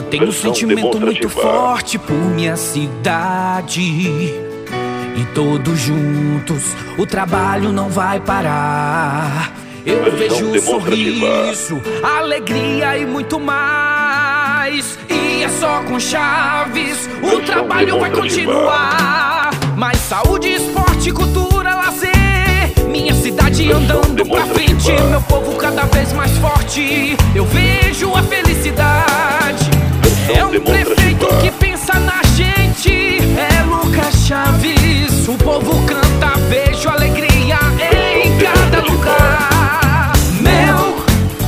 Tenho um sentimento muito forte por minha cidade. E todos juntos o trabalho não vai parar. Eu vejo o sorriso, alegria e muito mais. E é só com Chaves, o trabalho vai continuar. Mais saúde, esporte, cultura, lazer. Minha cidade andando pra frente, meu povo cada vez mais forte. Eu vejo a felicidade. É um prefeito que pensa na gente. É Lucas Chaves, o povo canta, vejo alegria em cada lugar. Meu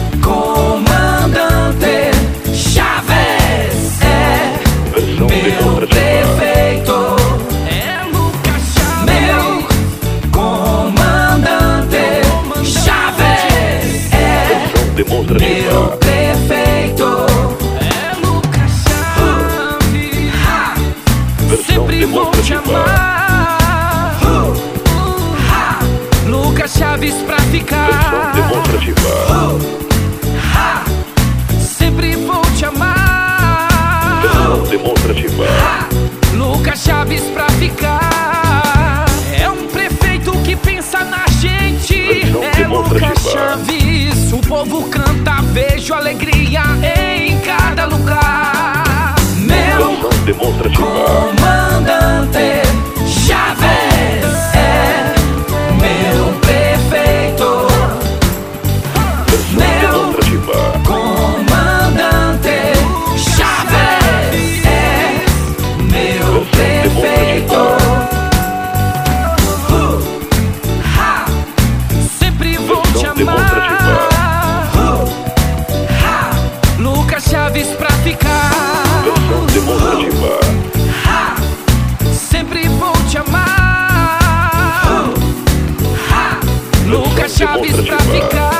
comandante Chaves é meu prefeito. É Lucas Chaves. Meu comandante Chaves é meu prefeito. Sempre vou te amar. Lucas Chaves pra ficar. Sempre vou te amar. Lucas Chaves pra ficar. É um prefeito que pensa na gente. É Lucas Chaves, o povo canta, vejo alegria em cada lugar. Meu comandante Chaves é meu prefeito. Meu comandante Chaves é meu prefeito. Sempre vou te amar. Lucas Chaves pra ficar. Sempre vou te amar. Lucas Chaves pra ficar.